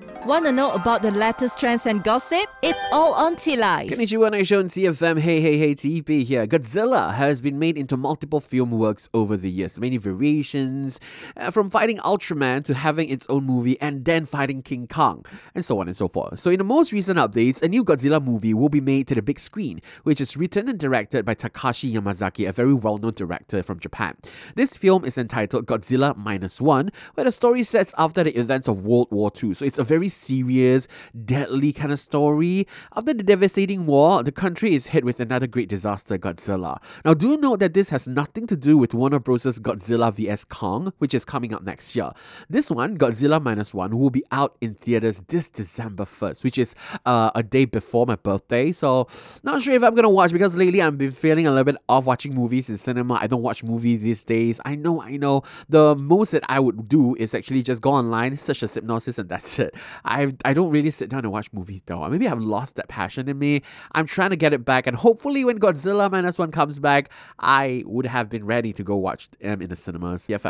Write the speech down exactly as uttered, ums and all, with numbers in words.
Want to know about the latest trends and gossip? It's all on T-Life. Konnichiwa, Nation T F M. Hey, hey, hey, T P here. Godzilla has been made into multiple film works over the years. Many variations, uh, from fighting Ultraman to having its own movie and then fighting King Kong, and so on and so forth. So in the most recent updates, a new Godzilla movie will be made to the big screen, which is written and directed by Takashi Yamazaki, a very well-known director from Japan. This film is entitled Godzilla Minus One, where the story sets after the events of World War Two. So it's a very serious, deadly kind of story. After the devastating war, the country is hit with another great disaster, Godzilla. Now, do note that this has nothing to do with Warner Bros.' Godzilla versus. Kong, which is coming out next year. This one, Godzilla Minus One, will be out in theaters this December first, which is uh, a day before my birthday. So, not sure if I'm gonna watch, because lately I've been feeling a little bit off watching movies in cinema. I don't watch movies these days. I know, I know. The most that I would do is actually just go online, search a synopsis, and that's it. I I don't really sit down and watch movies though. Maybe I've lost that passion in me. I'm trying to get it back, and hopefully when Godzilla Minus One comes back, I would have been ready to go watch them in the cinemas. Yeah,